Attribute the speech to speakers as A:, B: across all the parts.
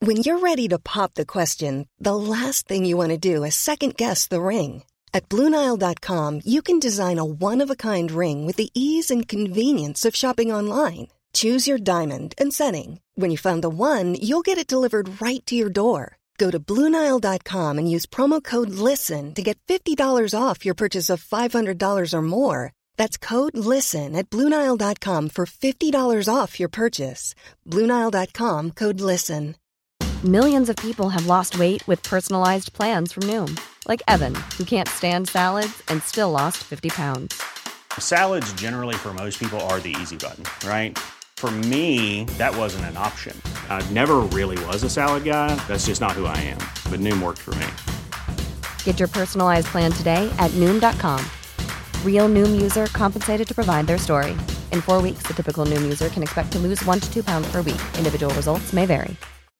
A: When you're ready to pop the question, the last thing you want to do is second-guess the ring. At BlueNile.com, you can design a one-of-a-kind ring with the ease and convenience of shopping online. Choose your diamond and setting. When you find the one, you'll get it delivered right to your door. Go to BlueNile.com and use promo code LISTEN to get $50 off your purchase of $500 or more. That's code LISTEN at BlueNile.com for $50 off your purchase. BlueNile.com, code LISTEN.
B: Millions of people have lost weight with personalized plans from Noom. Like Evan, who can't stand salads and still lost 50 pounds.
C: Salads generally for most people are the easy button, right? For me, that wasn't an option. I never really was a salad guy. That's just not who I am. But Noom worked for me.
B: Get your personalized plan today at Noom.com. Real Noom user compensated to provide their story. In 4 weeks, the typical Noom user can expect to lose 1 to 2 pounds per week. Individual results may vary.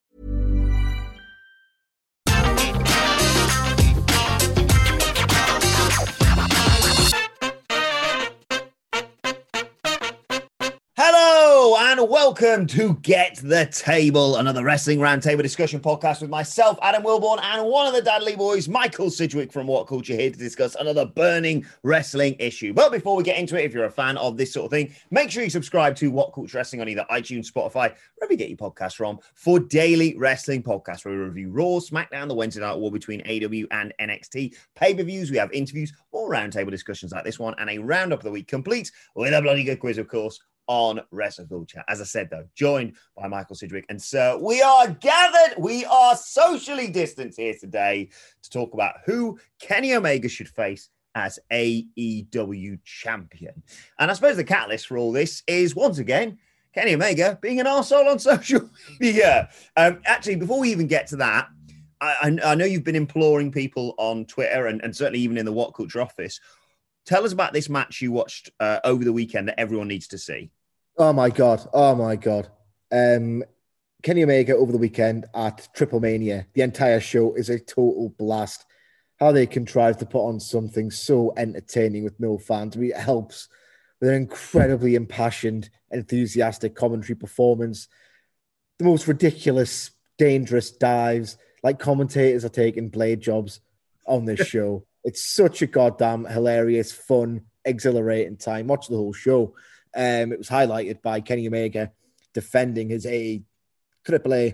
D: Hello and welcome to Get the Table, another Wrestling Roundtable discussion podcast with myself, Adam Wilborn, and one of the Dudley boys, Michael Sidgwick from What Culture, here to discuss another burning wrestling issue. But before we get into it, if you're a fan of this sort of thing, make sure you subscribe to What Culture Wrestling on either iTunes, Spotify, wherever you get your podcasts from, for daily wrestling podcasts where we review Raw, SmackDown, the Wednesday Night War between AEW and NXT, pay-per-views, we have interviews, more roundtable discussions like this one, and a roundup of the week complete with a bloody good quiz, of course, on Wrestle Culture. As I said, though, joined by Michael Sidgwick. And sir, we are gathered, we are socially distanced here today to talk about who Kenny Omega should face as AEW champion. And I suppose the catalyst for all this is, once again, Kenny Omega being an arsehole on social media. Actually, before we even get to that, I know you've been imploring people on Twitter and certainly even in the What Culture office. Tell us about this match you watched over the weekend that everyone needs to see.
E: Oh, my God. Kenny Omega over the weekend at Triple Mania. The entire show is a total blast. How they contrive to put on something so entertaining with no fans. I mean, it helps with an incredibly impassioned, enthusiastic commentary performance. The most ridiculous, dangerous dives. Like commentators are taking blade jobs on this show. It's such a goddamn hilarious, fun, exhilarating time. Watch the whole show. It was highlighted by Kenny Omega defending his AAA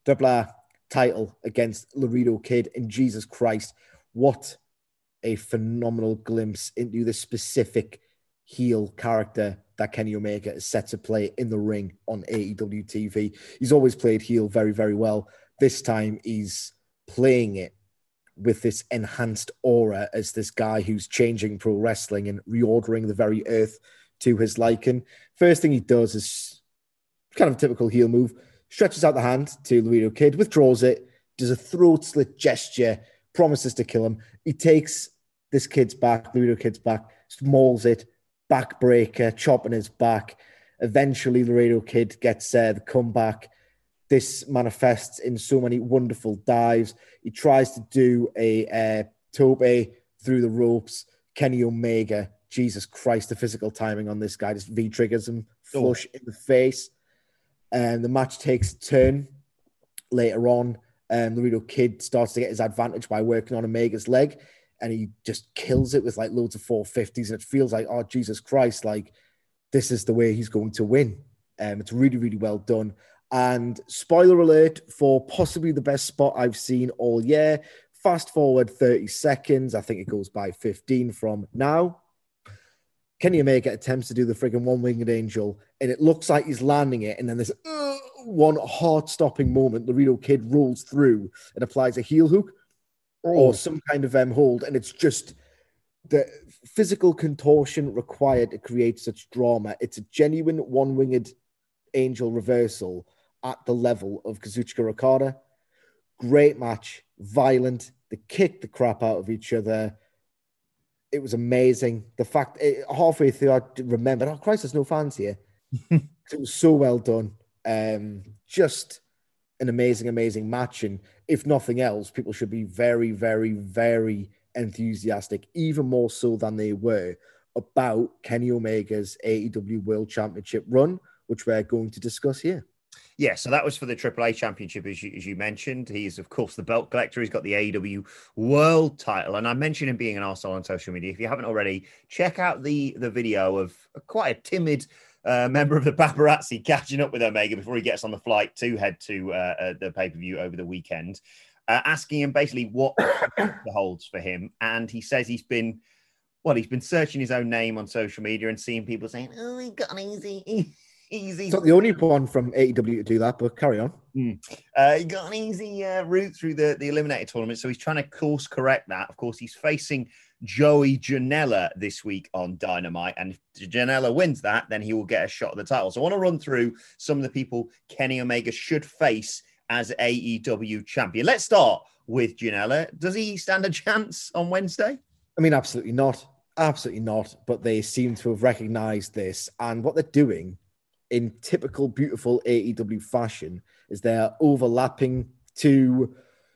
E: title against Laredo Kid. And Jesus Christ, what a phenomenal glimpse into the specific heel character that Kenny Omega is set to play in the ring on AEW TV. He's always played heel very, very well. This time he's playing it with this enhanced aura as this guy who's changing pro wrestling and reordering the very earth to his liking. First thing he does is kind of a typical heel move, stretches out the hand to Laredo Kid, withdraws it, does a throat slit gesture, promises to kill him. He takes this kid's back, Laredo Kid's back, mauls it, backbreaker, chopping his back. Eventually, Laredo Kid gets the comeback. This manifests in so many wonderful dives. He tries to do a tope through the ropes. Kenny Omega, Jesus Christ, the physical timing on this guy just V-triggers him flush in the face. And the match takes a turn later on. Laredo Kid starts to get his advantage by working on Omega's leg, and he just kills it with like loads of 450s. And it feels like, oh, Jesus Christ, like this is the way he's going to win. It's really, really well done. And spoiler alert for possibly the best spot I've seen all year. Fast forward 30 seconds. I think it goes by 15 from now. Kenny Omega attempts to do the friggin' one-winged angel, and it looks like he's landing it. And then there's one heart-stopping moment. Laredo Kid rolls through and applies a heel hook or some kind of hold. And it's just the physical contortion required to create such drama. It's a genuine one-winged angel reversal at the level of Kazuchika Okada. Great match, violent. They kicked the crap out of each other. It was amazing. The fact, halfway through, I remembered, oh, Christ, there's no fans here. It was so well done. Just an amazing, amazing match. And if nothing else, people should be very, very, very enthusiastic, even more so than they were, about Kenny Omega's AEW World Championship run, which we're going to discuss here.
D: Yeah, so that was for the AAA Championship, as you mentioned. He's, of course, the belt collector. He's got the AEW World title. And I mentioned him being an arsehole on social media. If you haven't already, check out the video of quite a timid member of the paparazzi catching up with Omega before he gets on the flight to head to the pay-per-view over the weekend, asking him basically what holds for him. And he says he's been searching his own name on social media and seeing people saying, "Oh, he got easy." Easy.
E: It's not the only one from AEW to do that, but carry on.
D: He got an easy route through the Eliminator tournament, so he's trying to course correct that. Of course, he's facing Joey Janela this week on Dynamite, and if Janela wins that, then he will get a shot at the title. So I want to run through some of the people Kenny Omega should face as AEW champion. Let's start with Janela. Does he stand a chance on Wednesday?
E: I mean, absolutely not. Absolutely not. But they seem to have recognized this, and what they're doing in typical beautiful AEW fashion is they're overlapping two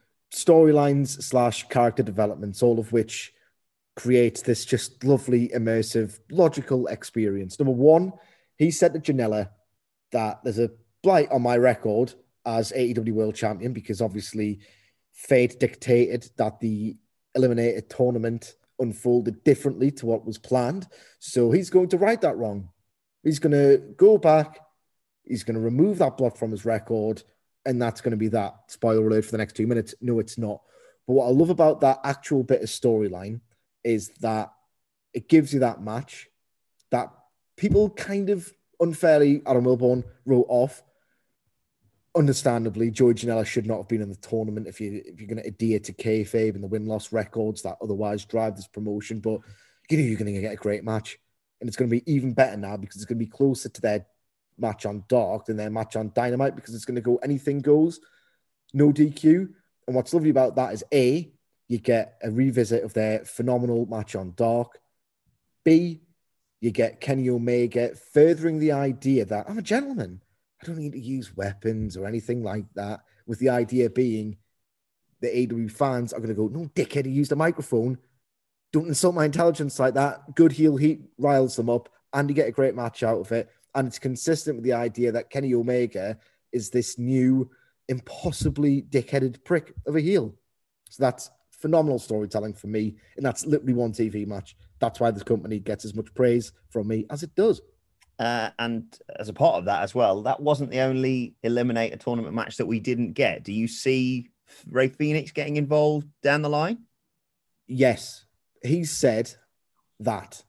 E: storylines / character developments, all of which creates this just lovely, immersive, logical experience. Number one, he said to Janela that there's a blight on my record as AEW World Champion because obviously fate dictated that the Eliminator tournament unfolded differently to what was planned. So he's going to right that wrong. He's going to go back. He's going to remove that blot from his record. And that's going to be that. Spoiler alert for the next 2 minutes. No, it's not. But what I love about that actual bit of storyline is that it gives you that match that people kind of unfairly, Adam Wilborn, wrote off. Understandably, Joey Janela should not have been in the tournament if you're going to adhere to kayfabe and the win-loss records that otherwise drive this promotion. But you know you're going to get a great match. And it's going to be even better now because it's going to be closer to their match on Dark than their match on Dynamite because it's going to go anything goes, no DQ. And what's lovely about that is A, you get a revisit of their phenomenal match on Dark. B, you get Kenny Omega furthering the idea that I'm a gentleman. I don't need to use weapons or anything like that, with the idea being the AEW fans are going to go, no, dickhead, he used a microphone. Don't insult my intelligence like that. Good heel heat riles them up, and you get a great match out of it. And it's consistent with the idea that Kenny Omega is this new, impossibly dickheaded prick of a heel. So that's phenomenal storytelling for me, and that's literally one TV match. That's why this company gets as much praise from me as it does.
D: And as a part of that as well, that wasn't the only Eliminator tournament match that we didn't get. Do you see Rey Fénix getting involved down the line?
E: Yes. He said that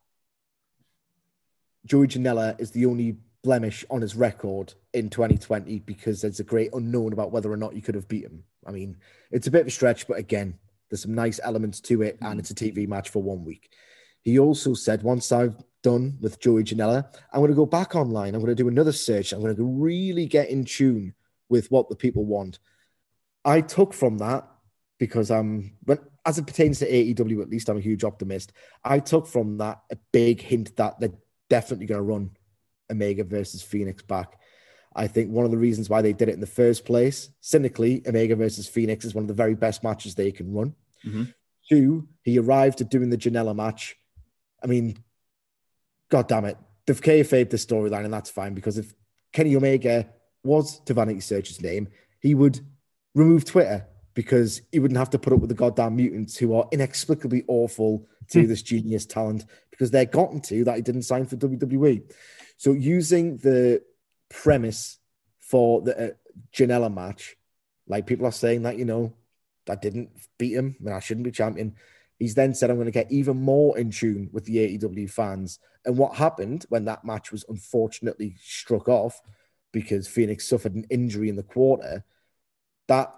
E: Joey Janela is the only blemish on his record in 2020 because there's a great unknown about whether or not you could have beat him. I mean, it's a bit of a stretch, but again, there's some nice elements to it, and it's a TV match for 1 week. He also said, once I've done with Joey Janela, I'm going to go back online. I'm going to do another search. I'm going to really get in tune with what the people want. I took from that because as it pertains to AEW, at least I'm a huge optimist. I took from that a big hint that they're definitely going to run Omega versus Fénix back. I think one of the reasons why they did it in the first place, cynically, Omega versus Fénix is one of the very best matches they can run. Mm-hmm. 2, he arrived at doing the Janela match. I mean, God damn it. They've kayfabed the storyline, and that's fine, because if Kenny Omega was to Vanity Search's name, he would remove Twitter because he wouldn't have to put up with the goddamn mutants who are inexplicably awful to this genius talent because they're gotten to that he didn't sign for WWE. So using the premise for the Janela match, like people are saying that, that didn't beat him, I shouldn't be champion. He's then said, I'm going to get even more in tune with the AEW fans. And what happened when that match was unfortunately struck off because Fénix suffered an injury in the quarter, that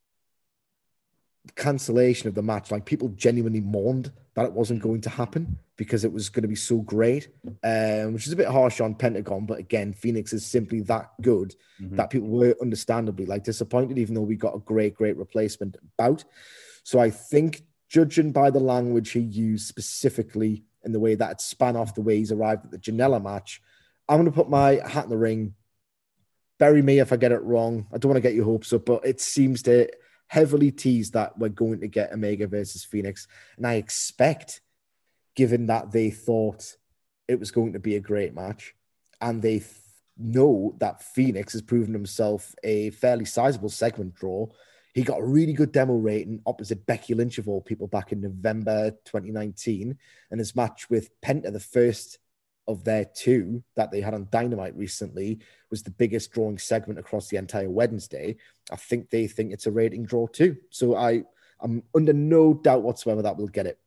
E: cancellation of the match, like people genuinely mourned that it wasn't going to happen because it was going to be so great, which is a bit harsh on Pentagon. But again, Fénix is simply that good that people were understandably disappointed, even though we got a great replacement bout. So I think, judging by the language he used specifically and the way that it span off the way he's arrived at the Janela match, I'm going to put my hat in the ring. Bury me if I get it wrong. I don't want to get your hopes up, but it seems to heavily tease that we're going to get Omega versus Fénix. And I expect, given that they thought it was going to be a great match and they know that Phoenix has proven himself a fairly sizable segment draw. He got a really good demo rating opposite Becky Lynch, of all people, back in November 2019. And his match with Penta, the first of their two that they had on Dynamite recently, was the biggest drawing segment across the entire Wednesday. I think they think it's a rating draw too. So I'm under no doubt whatsoever that we'll get it.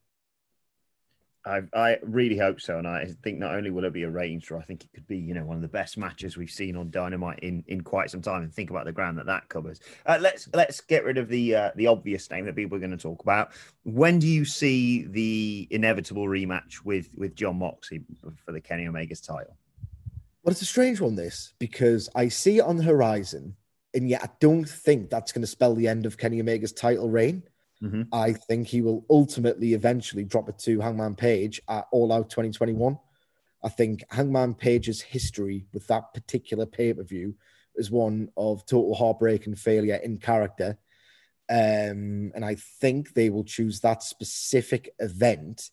D: I really hope so, and I think not only will it be a range draw, I think it could be, one of the best matches we've seen on Dynamite in quite some time. And think about the ground that covers. Let's get rid of the obvious name that people are going to talk about. When do you see the inevitable rematch with Jon Moxley for the Kenny Omega's title?
E: Well, it's a strange one, this, because I see it on the horizon, and yet I don't think that's going to spell the end of Kenny Omega's title reign. Mm-hmm. I think he will ultimately eventually drop it to Hangman Page at All Out 2021. I think Hangman Page's history with that particular pay-per-view is one of total heartbreak and failure in character. And I think they will choose that specific event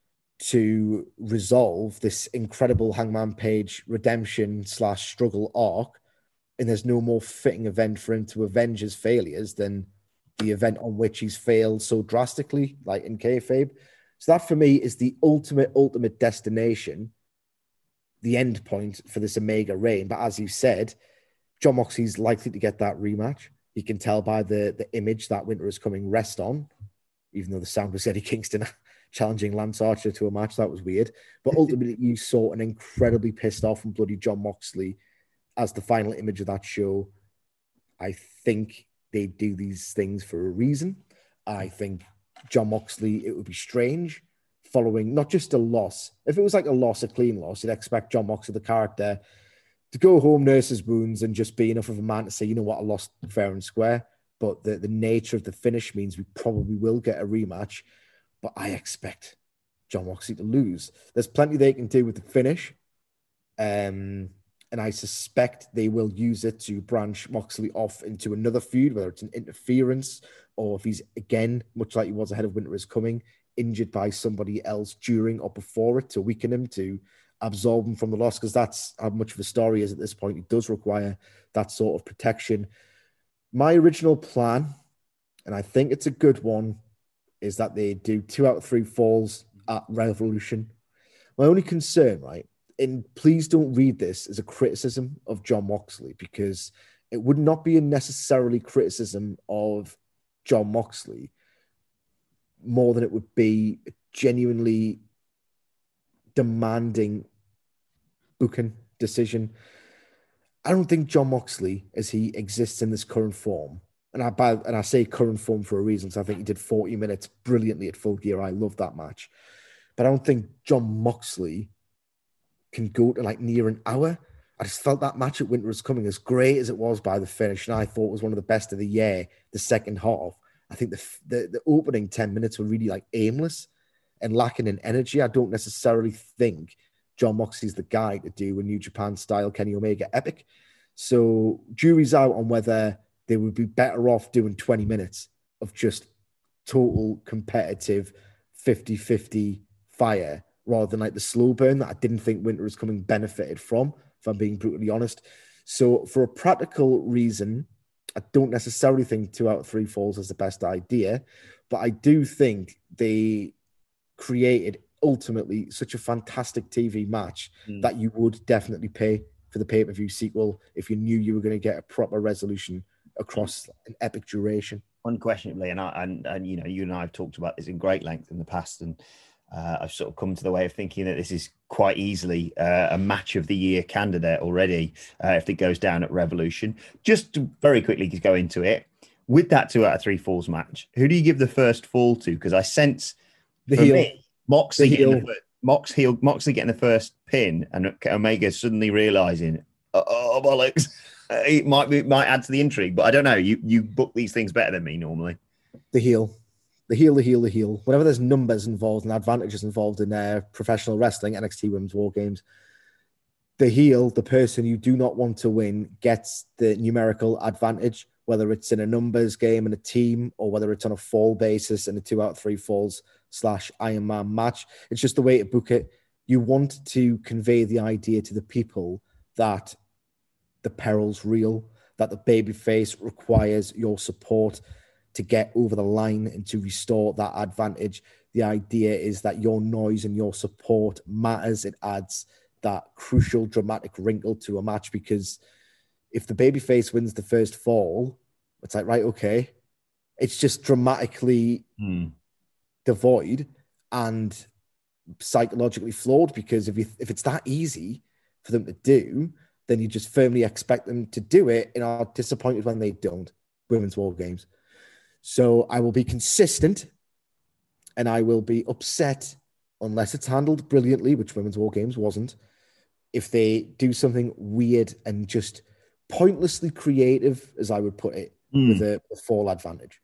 E: to resolve this incredible Hangman Page redemption / struggle arc. And there's no more fitting event for him to avenge his failures than the event on which he's failed so drastically, like in kayfabe. So that for me is the ultimate destination, the end point for this Omega reign. But as you said, Jon Moxley's likely to get that rematch. You can tell by the image that Winter is Coming rest on, even though the sound was Eddie Kingston challenging Lance Archer to a match. That was weird. But ultimately, you saw an incredibly pissed off and bloody Jon Moxley as the final image of that show. I think they do these things for a reason. I think Jon Moxley, it would be strange following not just a loss. If it was like a clean loss, you'd expect Jon Moxley, the character, to go home, nurse his wounds, and just be enough of a man to say, you know what, I lost fair and square. But the nature of the finish means we probably will get a rematch. But I expect Jon Moxley to lose. There's plenty they can do with the finish. And I suspect they will use it to branch Moxley off into another feud, whether it's an interference or if he's, again, much like he was ahead of Winter is Coming, injured by somebody else during or before it to weaken him, to absolve him from the loss, because that's how much of a story is at this point. It does require that sort of protection. My original plan, and I think it's a good one, is that they do 2 out of 3 falls at Revolution. My only concern, right, and please don't read this as a criticism of Jon Moxley, because it would not be a necessarily criticism of Jon Moxley more than it would be a genuinely demanding booking decision. I don't think Jon Moxley, as he exists in this current form, and I say current form for a reason, so I think he did 40 minutes brilliantly at Full Gear. I love that match. But I don't think Jon Moxley can go to like near an hour. I just felt that match at Winter is Coming, as great as it was by the finish, and I thought was one of the best of the year, the second half. I think the opening 10 minutes were really like aimless and lacking in energy. I don't necessarily think Jon Moxley's the guy to do a New Japan style Kenny Omega epic. So jury's out on whether they would be better off doing 20 minutes of just total competitive 50-50 fire rather than like the slow burn that I didn't think Winter is Coming benefited from, if I'm being brutally honest. So for a practical reason, I don't necessarily think 2 out of 3 falls is the best idea, but I do think they created ultimately such a fantastic TV match that you would definitely pay for the pay-per-view sequel if you knew you were going to get a proper resolution across an epic duration.
D: Unquestionably, and you know, you and I have talked about this in great length in the past, and I've sort of come to the way of thinking that this is quite easily a match of the year candidate already if it goes down at Revolution. Just to very quickly go into it, with that 2 out of 3 falls match, who do you give the first fall to? Because I sense
E: the heel.
D: Me, Moxley getting the first pin, and Omega suddenly realizing, oh bollocks, it might add to the intrigue. But I don't know. You book these things better than me normally.
E: The heel. Whenever there's numbers involved and advantages involved in professional wrestling, NXT Women's War Games, the heel, the person you do not want to win, gets the numerical advantage, whether it's in a numbers game in a team or whether it's on a fall basis in a 2 out of 3 falls / Iron Man match. It's just the way to book it. You want to convey the idea to the people that the peril's real, that the babyface requires your support to get over the line and to restore that advantage. The idea is that your noise and your support matters. It adds that crucial dramatic wrinkle to a match, because if the babyface wins the first fall, it's like, right, okay. It's just dramatically devoid and psychologically flawed, because if it's that easy for them to do, then you just firmly expect them to do it and are disappointed when they don't. Women's War Games. So I will be consistent and I will be upset unless it's handled brilliantly, which Women's War Games wasn't, if they do something weird and just pointlessly creative, as I would put it, with a fall advantage.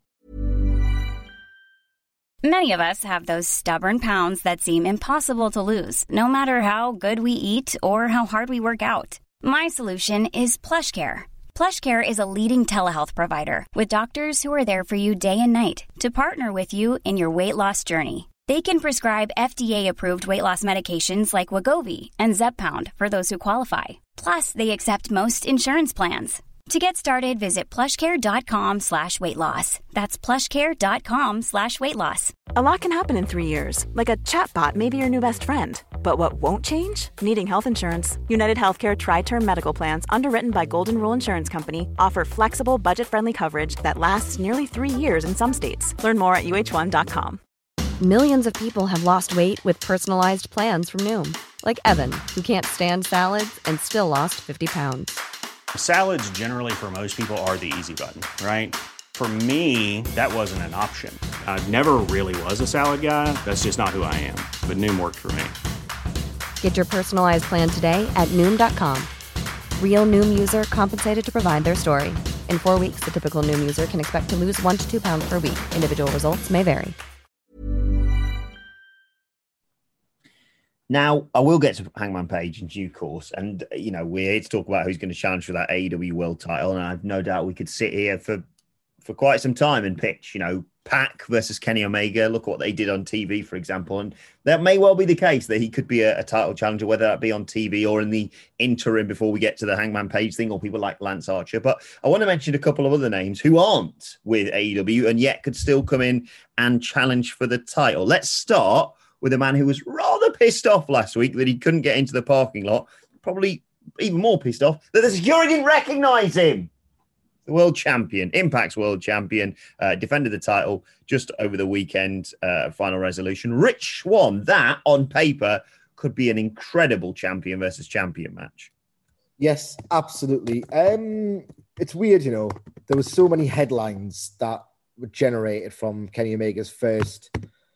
F: Many of us have those stubborn pounds that seem impossible to lose, no matter how good we eat or how hard we work out. My solution is PlushCare. PlushCare is a leading telehealth provider with doctors who are there for you day and night to partner with you in your weight loss journey. They can prescribe FDA-approved weight loss medications like Wegovy and Zepbound for those who qualify. Plus, they accept most insurance plans. To get started, visit plushcare.com/weightloss. That's plushcare.com/weightloss.
G: A lot can happen in 3 years, like a chatbot may be your new best friend. But what won't change? Needing health insurance. United Healthcare Tri-Term Medical Plans, underwritten by Golden Rule Insurance Company, offer flexible, budget-friendly coverage that lasts nearly 3 years in some states. Learn more at uh1.com.
B: Millions of people have lost weight with personalized plans from Noom. Like Evan, who can't stand salads and still lost 50 pounds.
C: Salads generally for most people are the easy button, right? For me, that wasn't an option. I never really was a salad guy. That's just not who I am. But Noom worked for me.
B: Get your personalized plan today at Noom.com. Real Noom user compensated to provide their story. In 4 weeks, the typical Noom user can expect to lose 1 to 2 pounds per week. Individual results may vary.
D: Now, I will get to Hangman Page in due course. And, we're here to talk about who's going to challenge for that AEW World title. And I've no doubt we could sit here for quite some time and pitch, Pac versus Kenny Omega. Look what they did on TV, for example. And that may well be the case that he could be a title challenger, whether that be on TV or in the interim before we get to the Hangman Page thing, or people like Lance Archer. But I want to mention a couple of other names who aren't with AEW and yet could still come in and challenge for the title. Let's start with a man who was rather pissed off last week that he couldn't get into the parking lot. Probably even more pissed off that the security didn't recognize him. The world champion, Impact's world champion, defended the title just over the weekend, Final Resolution. Rich Swann, that on paper could be an incredible champion versus champion match.
E: Yes, absolutely. It's weird, there was so many headlines that were generated from Kenny Omega's first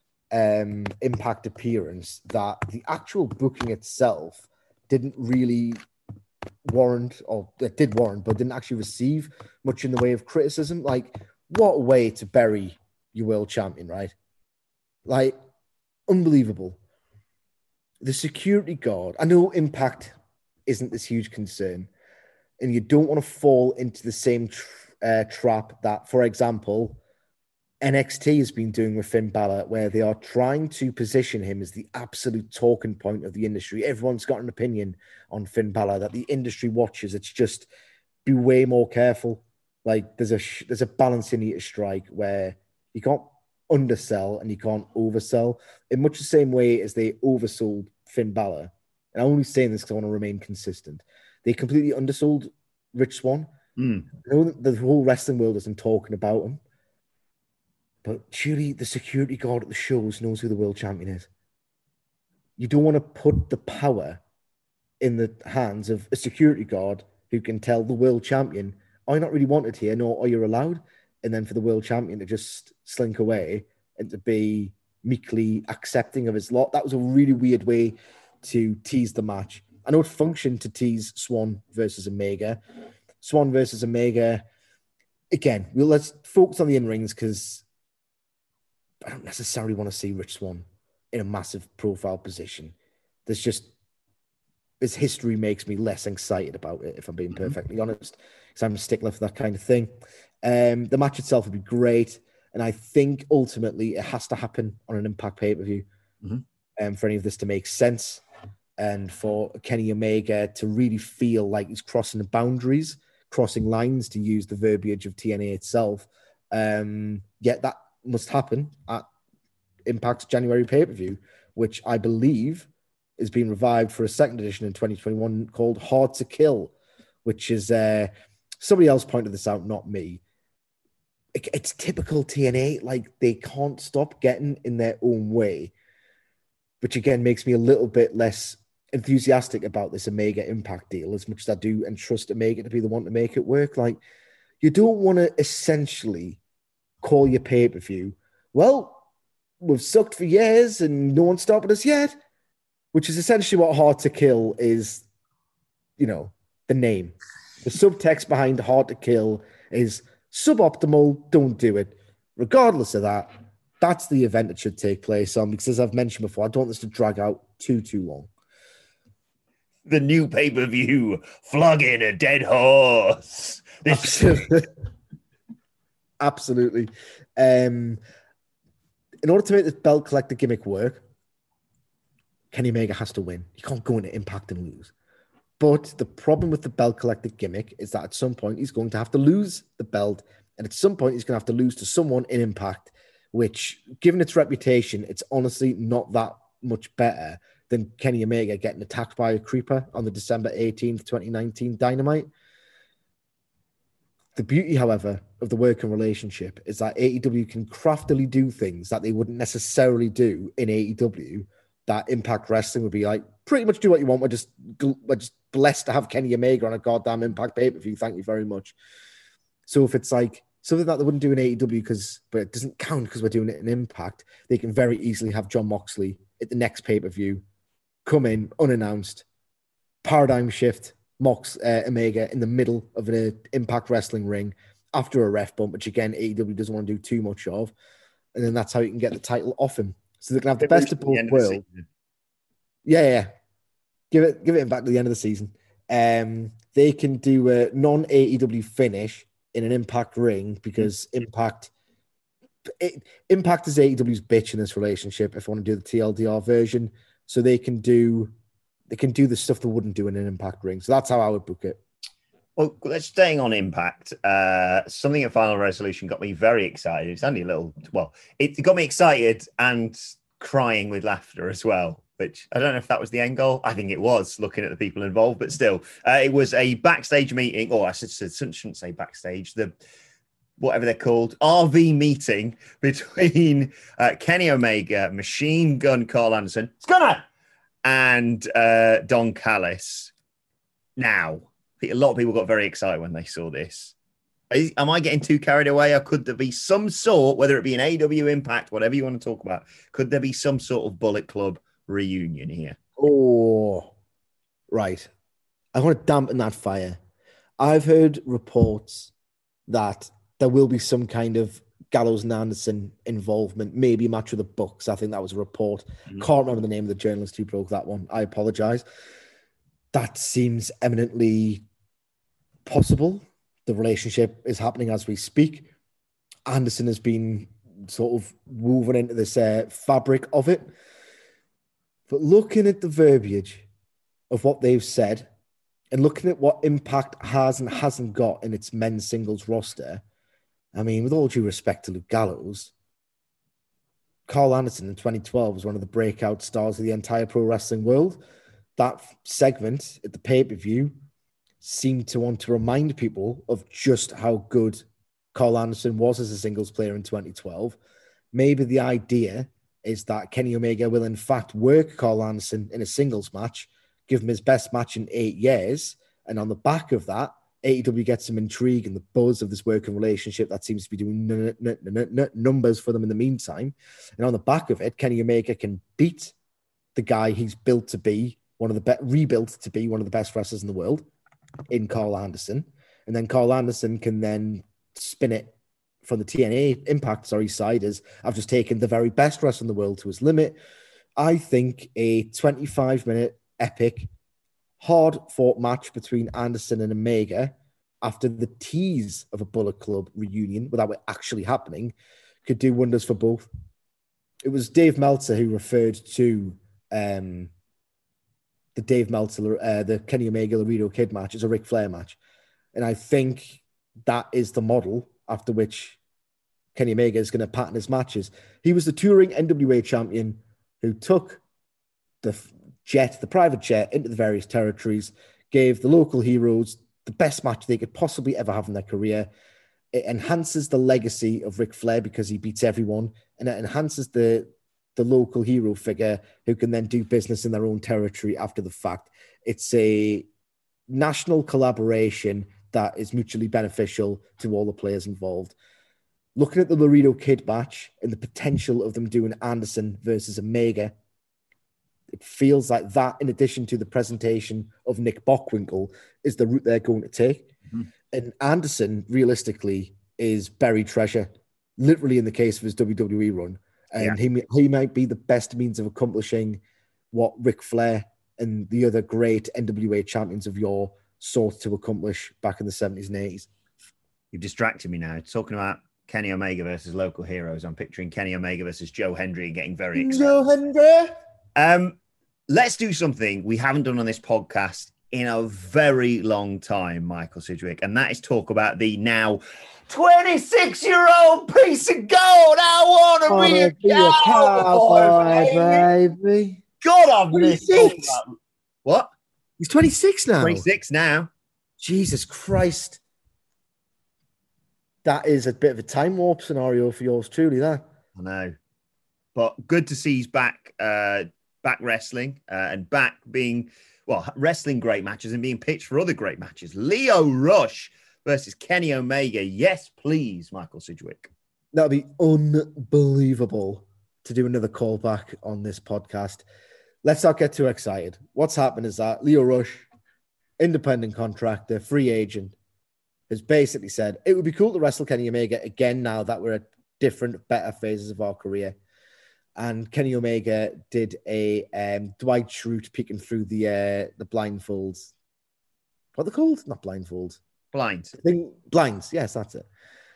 E: Impact appearance that the actual booking itself didn't really warrant, or it did warrant, but didn't actually receive much in the way of criticism. Like, what a way to bury your world champion, right? Like, unbelievable. The security guard, I know Impact isn't this huge concern, and you don't want to fall into the same trap that, for example, NXT has been doing with Finn Balor, where they are trying to position him as the absolute talking point of the industry. Everyone's got an opinion on Finn Balor that the industry watches. It's just be way more careful. Like, there's a balance you need to strike where you can't undersell and you can't oversell in much the same way as they oversold Finn Balor. And I'm only saying this because I want to remain consistent. They completely undersold Rich Swann. I know that the whole wrestling world isn't talking about him, but surely the security guard at the shows knows who the world champion is. You don't want to put the power in the hands of a security guard who can tell the world champion, I'm not really wanted here, nor are you allowed. And then for the world champion to just slink away and to be meekly accepting of his lot. That was a really weird way to tease the match. I know it functioned to tease Swann versus Omega. Swann versus Omega. Again, let's focus on the in-rings because I don't necessarily want to see Rich Swann in a massive profile position. This history makes me less excited about it, if I'm being perfectly honest, because I'm a stickler for that kind of thing. The match itself would be great, and I think ultimately it has to happen on an Impact pay-per-view for any of this to make sense. and for Kenny Omega to really feel like he's crossing the boundaries, crossing lines, to use the verbiage of TNA itself. Yet that must happen at Impact's January pay-per-view, which I believe is being revived for a second edition in 2021 called Hard to Kill, which is somebody else pointed this out, not me. It's typical TNA, like they can't stop getting in their own way, which again makes me a little bit less enthusiastic about this Omega Impact deal, as much as I do and trust Omega to be the one to make it work. Like, you don't want to essentially call your pay-per-view, well, we've sucked for years and no one's stopping us yet, which is essentially what Hard to Kill is, the name. The subtext behind Hard to Kill is suboptimal, don't do it. Regardless of that, that's the event that should take place on, because as I've mentioned before, I don't want this to drag out too long.
D: The new pay-per-view, flogging a dead horse.
E: Absolutely. In order to make this belt collector gimmick work, Kenny Omega has to win. You can't go into Impact and lose. But the problem with the belt collector gimmick is that at some point he's going to have to lose the belt, and at some point he's going to have to lose to someone in Impact, which, given its reputation, it's honestly not that much better than Kenny Omega getting attacked by a creeper on the December 18th, 2019 Dynamite. The beauty, however, of the working relationship is that AEW can craftily do things that they wouldn't necessarily do in AEW, that Impact Wrestling would be like, pretty much do what you want. We're just blessed to have Kenny Omega on a goddamn Impact pay-per-view. Thank you very much. So if it's like something that they wouldn't do in AEW, but it doesn't count because we're doing it in Impact, they can very easily have Jon Moxley at the next pay-per-view come in unannounced, paradigm shift, Omega in the middle of an Impact Wrestling ring after a ref bump, which again, AEW doesn't want to do too much of. And then that's how you can get the title off him. So they can have the best of both worlds. Yeah. Give it Impact to the end of the season. They can do a non-AEW finish in an Impact ring, because Impact is AEW's bitch in this relationship, if I want to do the TLDR version. So they can do the stuff they wouldn't do in an Impact ring. So that's how I would book it.
D: Well, let's staying on Impact. Something at Final Resolution got me very excited. It's only it got me excited and crying with laughter as well, which I don't know if that was the end goal. I think it was, looking at the people involved, but still, it was a backstage meeting, or I shouldn't say backstage, whatever they're called, RV meeting between Kenny Omega, Machine Gun Carl Anderson, Scunner, and Don Callis. Now, a lot of people got very excited when they saw this. Am I getting too carried away, or could there be some sort, whether it be an AEW Impact, whatever you want to talk about, could there be some sort of Bullet Club reunion here?
E: Oh, right. I want to dampen that fire. I've heard reports that there will be some kind of Gallows and Anderson involvement, maybe a match with the Bucks. I think that was a report. Can't remember the name of the journalist who broke that one. I apologize. That seems eminently possible. The relationship is happening as we speak. Anderson has been sort of woven into this fabric of it. But looking at the verbiage of what they've said, and looking at what Impact has and hasn't got in its men's singles roster, I mean, with all due respect to Luke Gallows, Carl Anderson in 2012 was one of the breakout stars of the entire pro wrestling world. That segment at the pay-per-view seemed to want to remind people of just how good Carl Anderson was as a singles player in 2012. Maybe the idea is that Kenny Omega will in fact work Carl Anderson in a singles match, give him his best match in 8 years, and on the back of that, AEW gets some intrigue and the buzz of this working relationship that seems to be doing numbers for them in the meantime. And on the back of it, Kenny Omega can beat the guy he's built to be rebuilt to be one of the best wrestlers in the world in Carl Anderson. And then Carl Anderson can then spin it from the TNA Impact side as I've just taken the very best wrestler in the world to his limit. I think a 25-minute epic hard-fought match between Anderson and Omega after the tease of a Bullet Club reunion without it actually happening could do wonders for both. It was Dave Meltzer who referred to the the Dave Meltzer, the Kenny Omega Laredo Kid match is a Ric Flair match. And I think that is the model after which Kenny Omega is going to pattern his matches. He was the touring NWA champion who took the private jet into the various territories, gave the local heroes the best match they could possibly ever have in their career. It enhances the legacy of Ric Flair because he beats everyone, and it enhances the local hero figure who can then do business in their own territory after the fact. It's a national collaboration that is mutually beneficial to all the players involved. Looking at the Laredo Kid match and the potential of them doing Anderson versus Omega, it feels like that, in addition to the presentation of Nick Bockwinkel, is the route they're going to take. Mm-hmm. And Anderson, realistically, is buried treasure, literally in the case of his WWE run. And he might be the best means of accomplishing what Ric Flair and the other great NWA champions of yore sought to accomplish back in the 70s and 80s.
D: You've distracted me now. Talking about Kenny Omega versus local heroes, I'm picturing Kenny Omega versus Joe Hendry and getting very excited.
E: Joe Hendry!
D: Let's do something we haven't done on this podcast in a very long time, Michael Sidgwick, and that is talk about the now 26-year-old piece of gold. I want to be a cowboy,
E: baby.
D: God, I've missed that. What?
E: He's 26 now.
D: 26 now.
E: Jesus Christ. That is a bit of a time warp scenario for yours truly, that.
D: I know. But good to see he's back wrestling and back being, wrestling great matches and being pitched for other great matches. Lio Rush versus Kenny Omega. Yes, please, Michael Sidgwick.
E: That would be unbelievable to do another callback on this podcast. Let's not get too excited. What's happened is that Lio Rush, independent contractor, free agent, has basically said it would be cool to wrestle Kenny Omega again now that we're at different, better phases of our career. And Kenny Omega did a Dwight Schrute peeking through the blindfolds. What are they called? Not blindfolds.
D: Blinds.
E: Blinds. Yes, that's it.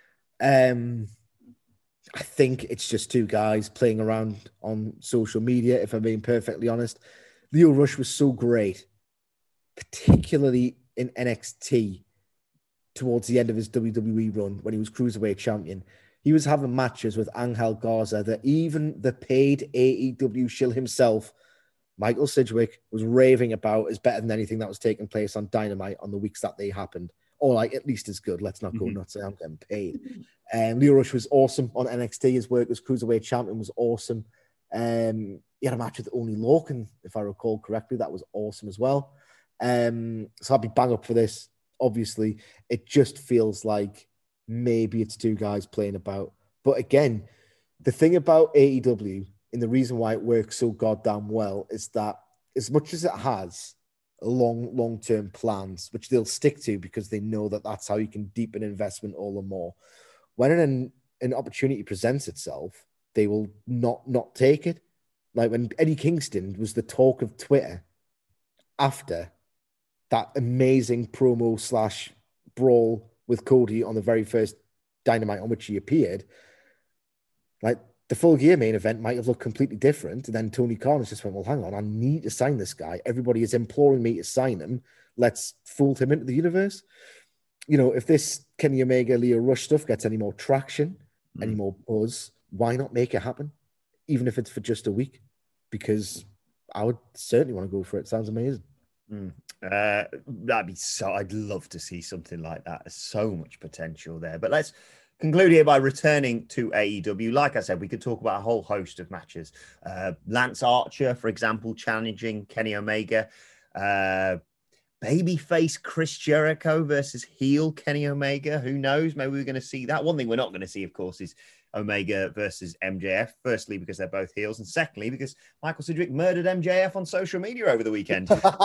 E: I think it's just two guys playing around on social media, if I'm being perfectly honest. Lio Rush was so great, particularly in NXT towards the end of his WWE run when he was Cruiserweight champion. He was having matches with Angel Garza that even the paid AEW shill himself, Michael Sidgwick, was raving about as better than anything that was taking place on Dynamite on the weeks that they happened. Or like at least as good. Let's not go nuts. I'm getting paid. Lio Rush was awesome on NXT. His work as Cruiserweight champion was awesome. He had a match with Oney Lorcan, if I recall correctly. That was awesome as well. So I'll be bang up for this. Obviously, it just feels like maybe it's two guys playing about. But again, the thing about AEW and the reason why it works so goddamn well is that as much as it has long-term plans, which they'll stick to because they know that that's how you can deepen investment all the more. When an opportunity presents itself, they will not take it. Like when Eddie Kingston was the talk of Twitter after that amazing promo / brawl with Cody on the very first Dynamite on which he appeared, like the Full Gear main event might have looked completely different. And then Tony Khan has just went, well, hang on, I need to sign this guy. Everybody is imploring me to sign him. Let's fold him into the universe. You know, if this Kenny Omega, Lio Rush stuff gets any more traction, any more buzz, why not make it happen? Even if it's for just a week, because I would certainly want to go for it. Sounds amazing.
D: That'd be so, I'd love to see something like that. There's so much potential there. But let's conclude here by returning to AEW. Like I said, we could talk about a whole host of matches. Lance Archer, for example, challenging Kenny Omega. Babyface Chris Jericho versus heel Kenny Omega. Who knows? Maybe we're going to see that. One thing we're not going to see, of course, is Omega versus MJF. Firstly, because they're both heels. And secondly, because Michael Sidgwick murdered MJF on social media over the weekend.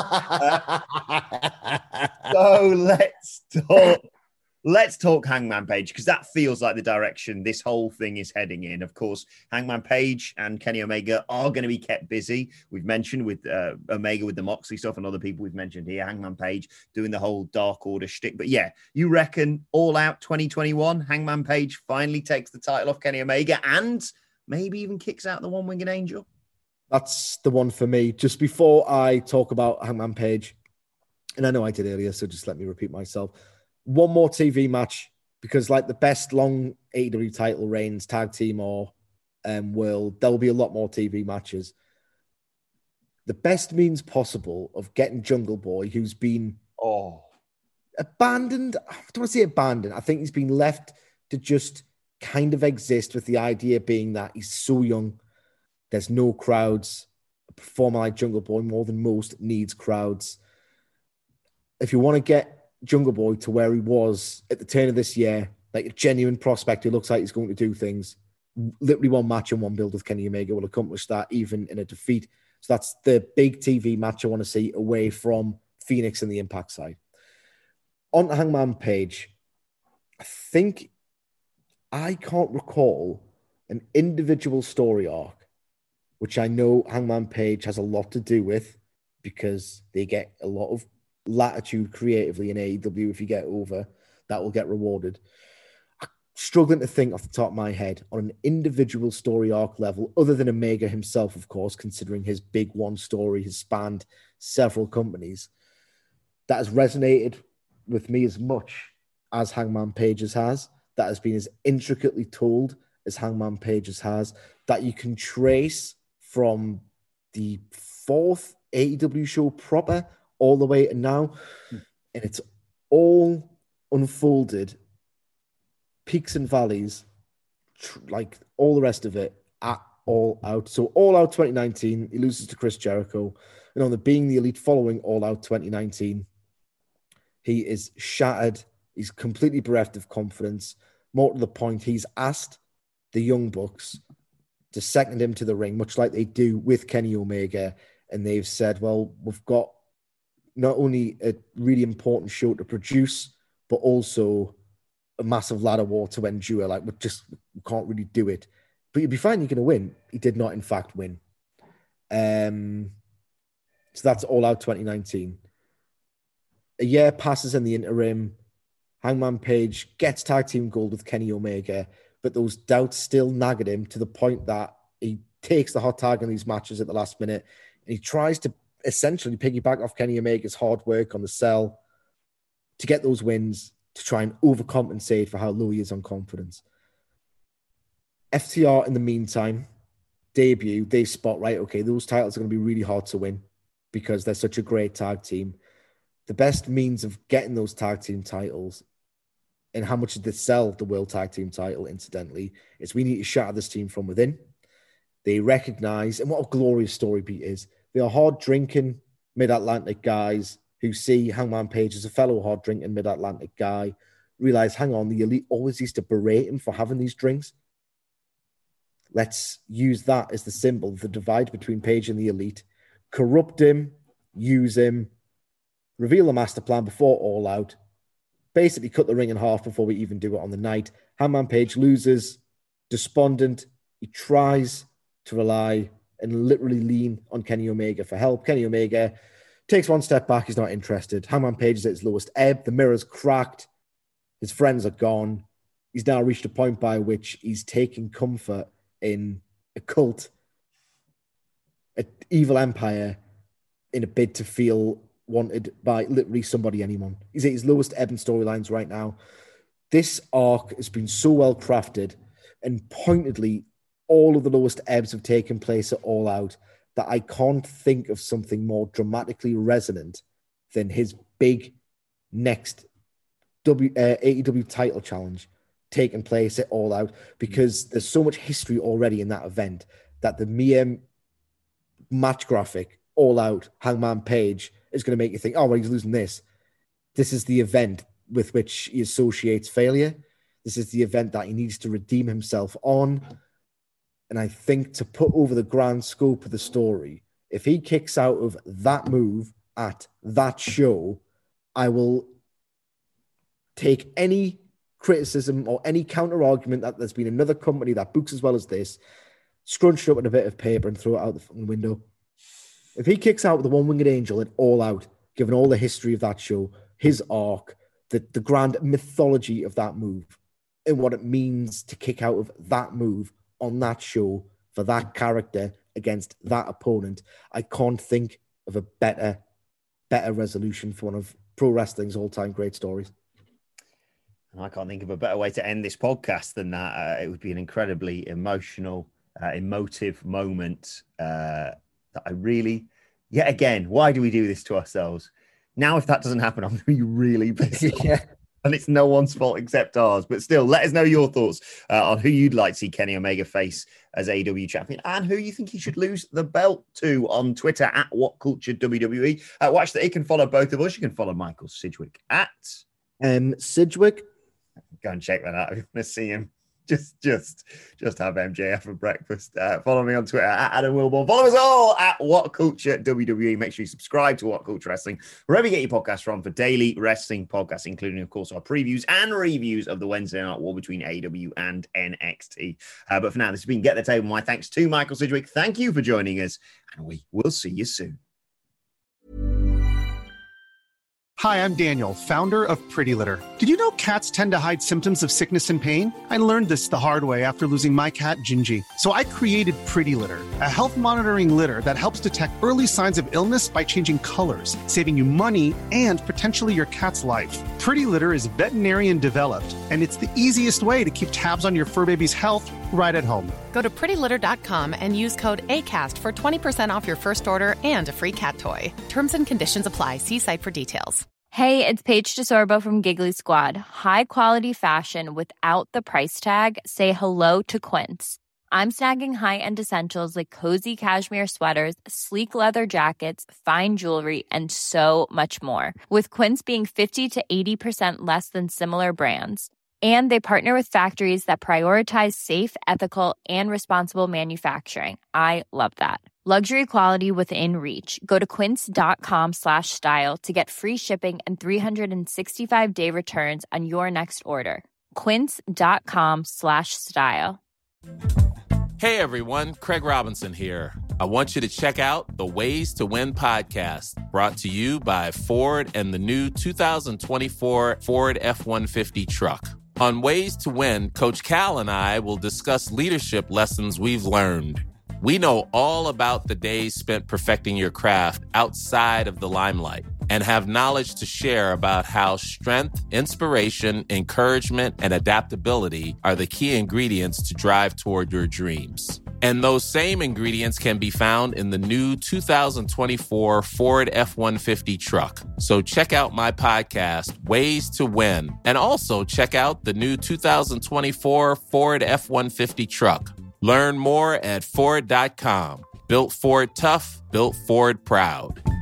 D: So let's talk Hangman Page, because that feels like the direction this whole thing is heading in. Of course, Hangman Page and Kenny Omega are going to be kept busy. We've mentioned with Omega with the Moxley stuff and other people we've mentioned here. Hangman Page doing the whole Dark Order shtick. But yeah, you reckon All Out 2021, Hangman Page finally takes the title off Kenny Omega and maybe even kicks out the One-Winged Angel?
E: That's the one for me. Just before I talk about Hangman Page, and I know I did earlier, so just let me repeat myself. One more TV match, because like the best long AEW title reigns, tag team or world, there'll be a lot more TV matches. The best means possible of getting Jungle Boy, who's been abandoned. I don't want to say abandoned. I think he's been left to just kind of exist, with the idea being that he's so young. There's no crowds. A performer like Jungle Boy, more than most, needs crowds. If you want to get Jungle Boy to where he was at the turn of this year, like a genuine prospect who looks like he's going to do things, literally one match and one build with Kenny Omega will accomplish that, even in a defeat. So that's the big TV match I want to see away from Phoenix and the Impact side. On Hangman Page, I can't recall an individual story arc, which I know Hangman Page has a lot to do with, because they get a lot of latitude creatively in AEW. If you get over, that will get rewarded. I'm struggling to think off the top of my head on an individual story arc level, other than Omega himself, of course, considering his big one story has spanned several companies, that has resonated with me as much as Hangman Page's has, that has been as intricately told as Hangman Page's has, that you can trace from the fourth AEW show proper all the way to now. And it's all unfolded, peaks and valleys, like all the rest of it, at All Out. So All Out 2019, he loses to Chris Jericho. And on the Being the Elite following All Out 2019, he is shattered. He's completely bereft of confidence. More to the point, he's asked the Young Bucks to second him to the ring, much like they do with Kenny Omega. And they've said, well, we've got not only a really important show to produce, but also a massive ladder war to endure. Like, we can't really do it. But you'll be fine, you're going to win. He did not, in fact, win. So that's All Out 2019. A year passes in the interim. Hangman Page gets tag team gold with Kenny Omega, but those doubts still nag at him to the point that he takes the hot tag in these matches at the last minute, and he tries to essentially piggyback off Kenny Omega's hard work on the cell to get those wins, to try and overcompensate for how low he is on confidence. FTR, in the meantime, debut, they spot, right, okay, those titles are going to be really hard to win because they're such a great tag team. The best means of getting those tag team titles, and how much did they sell the World Tag Team title, incidentally, is we need to shatter this team from within. They recognize, and what a glorious story beat is, they are hard-drinking Mid-Atlantic guys who see Hangman Page as a fellow hard-drinking Mid-Atlantic guy, realize, hang on, the Elite always used to berate him for having these drinks. Let's use that as the symbol of the divide between Page and the Elite. Corrupt him, use him, reveal the master plan before All Out, basically cut the ring in half before we even do it on the night. Hangman Page loses, despondent. He tries to rely and literally lean on Kenny Omega for help. Kenny Omega takes one step back. He's not interested. Hangman Page is at his lowest ebb. The mirror's cracked. His friends are gone. He's now reached a point by which he's taking comfort in a cult, an evil empire, in a bid to feel wanted by literally somebody, anyone. He's at his lowest ebb in storylines right now. This arc has been so well crafted, and pointedly, all of the lowest ebbs have taken place at All Out, that I can't think of something more dramatically resonant than his big next AEW title challenge taking place at All Out, because there's so much history already in that event that the mere match graphic, All Out, Hangman Page, is going to make you think, oh, well, he's losing this. This is the event with which he associates failure. This is the event that he needs to redeem himself on. And I think to put over the grand scope of the story, if he kicks out of that move at that show, I will take any criticism or any counter argument that there's been another company that books as well as this, scrunch it up in a bit of paper and throw it out the window. If he kicks out with the One-Winged Angel at All Out, given all the history of that show, his arc, the grand mythology of that move, and what it means to kick out of that move on that show for that character against that opponent. I can't think of a better resolution for one of pro wrestling's all-time great stories.
D: And I can't think of a better way to end this podcast than that. It would be an incredibly emotional, emotive moment that I really, yet again, why do we do this to ourselves? Now, if that doesn't happen, I'm going to be really pissed off.
E: Yeah.
D: And it's no one's fault except ours. But still, let us know your thoughts on who you'd like to see Kenny Omega face as AEW champion and who you think he should lose the belt to on Twitter at WhatCultureWWE. Watch that. You can follow both of us. You can follow Michael Sidgwick at
E: Sidgwick.
D: Go and check that out if you want to see him. Just have MJF for breakfast. Follow me on Twitter at Adam Wilborn. Follow us all at What Culture WWE. Make sure you subscribe to What Culture Wrestling wherever you get your podcasts from for daily wrestling podcasts, including, of course, our previews and reviews of the Wednesday Night War between AEW and NXT. But for now, this has been Get the Table. My thanks to Michael Sidgwick. Thank you for joining us, and we will see you soon.
H: Hi, I'm Daniel, founder of Pretty Litter. Did you know cats tend to hide symptoms of sickness and pain? I learned this the hard way after losing my cat, Gingy. So I created Pretty Litter, a health monitoring litter that helps detect early signs of illness by changing colors, saving you money and potentially your cat's life. Pretty Litter is veterinarian developed, and it's the easiest way to keep tabs on your fur baby's health right at home.
I: Go to prettylitter.com and use code ACAST for 20% off your first order and a free cat toy. Terms and conditions apply. See site for details.
J: Hey, it's Paige DeSorbo from Giggly Squad. High quality fashion without the price tag. Say hello to Quince. I'm snagging high-end essentials like cozy cashmere sweaters, sleek leather jackets, fine jewelry, and so much more. With Quince being 50 to 80% less than similar brands. And they partner with factories that prioritize safe, ethical, and responsible manufacturing. I love that. Luxury quality within reach. Go to quince.com/style to get free shipping and 365-day returns on your next order. Quince.com/style.
K: Hey everyone, Craig Robinson here. I want you to check out the Ways to Win podcast, brought to you by Ford and the new 2024 Ford F-150 truck. On Ways to Win, Coach Cal and I will discuss leadership lessons we've learned. We know all about the days spent perfecting your craft outside of the limelight and have knowledge to share about how strength, inspiration, encouragement, and adaptability are the key ingredients to drive toward your dreams. And those same ingredients can be found in the new 2024 Ford F-150 truck. So check out my podcast, Ways to Win, and also check out the new 2024 Ford F-150 truck. Learn more at Ford.com. Built Ford tough, built Ford proud.